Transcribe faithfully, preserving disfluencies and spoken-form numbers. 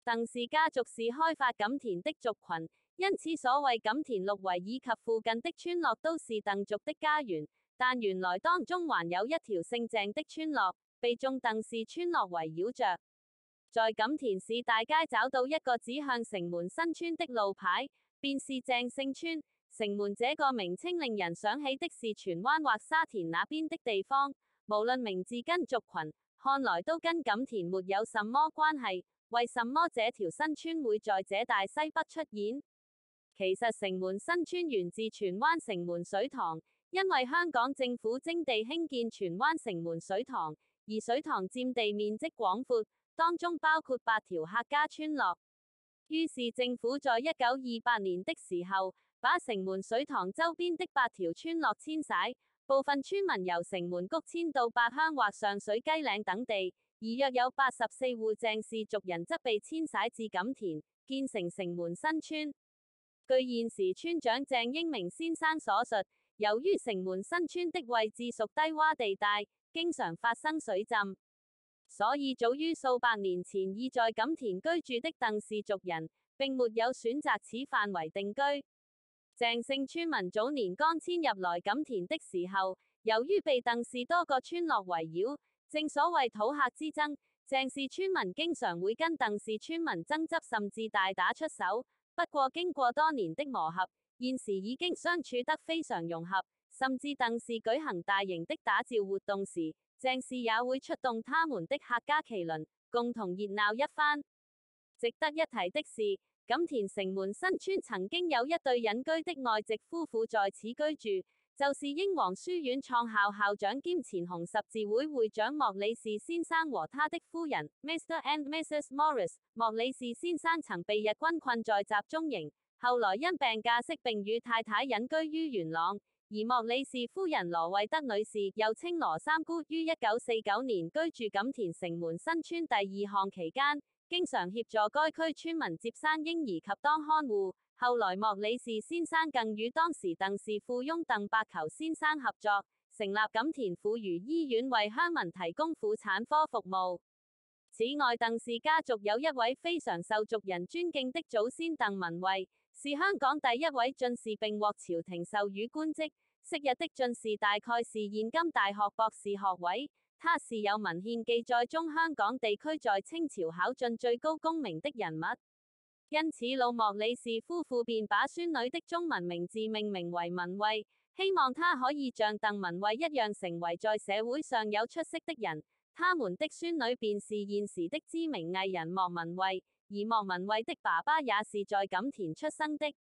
鄧氏家族是開發錦田的族群，因此所謂錦田六圍以及附近的村落都是鄧族的家園。但原來當中還有一條姓鄭的村落，被眾鄧氏村落圍繞着。在錦田市大街找到一個指向城門新村的路牌，便是鄭姓村。城門這個名稱令人想起的是荃灣或沙田那邊的地方，無論名字跟族群，看來都跟錦田沒有什麼關係。為什麼這條新村會在這大西北出現？其實城門新村源自荃灣城門水塘，因為香港政府徵地興建荃灣城門水塘，而水塘佔地面積廣闊，當中包括八條客家村落。於是政府在一九二八年的時候，把城門水塘周邊的八條村落遷徙，部分村民由城門谷遷到八鄉或上水雞嶺等地。而約有八十四戶鄭氏族人則被遷徙至錦田，建成城門新村。據現時村長鄭英明先生所述，由於城門新村的位置屬低窪地帶，經常發生水浸，所以早於數百年前已在錦田居住的鄧氏族人，並沒有選擇此範圍定居。鄭姓村民早年剛遷入來錦田的時候，由於被鄧氏多個村落圍繞，正所謂土客之爭，鄭氏村民經常會跟鄧氏村民爭執，甚至大打出手。不過經過多年的磨合，現時已經相處得非常融合，甚至鄧氏舉行大型的打醮活動時，鄭氏也會出動他們的客家麒麟，共同熱鬧一番。值得一提的是，錦田城門新村曾經有一對隱居的外籍夫婦在此居住，就是英皇書院創校校長兼前紅十字會會長莫里士先生和他的夫人 Mister and Missus Morris。莫里士先生曾被日軍困在集中營，後來因病假釋並與太太隱居於元朗。而莫里士夫人羅惠德女士，又稱羅三姑，於一九四九年居住錦田城門新村第二巷期間，經常協助該區村民接生嬰兒及當看護。後來莫里士先生更與當時鄧氏富翁鄧伯求先生合作，成立錦田婦孺醫院，為鄉民提供婦產科服務。此外，鄧氏家族有一位非常受族人尊敬的祖先鄧文惠，是香港第一位進士並獲朝廷授予官職。昔日的進士大概是現今大學博士學位。他是有文獻記載中香港地區在清朝考進最高功名的人物。因此老莫里士夫婦便把孫女的中文名字命名為文惠，希望她可以像鄧文惠一樣成為在社會上有出息的人。他們的孫女便是現時的知名藝人莫文蔚，而莫文蔚的爸爸也是在錦田出生的。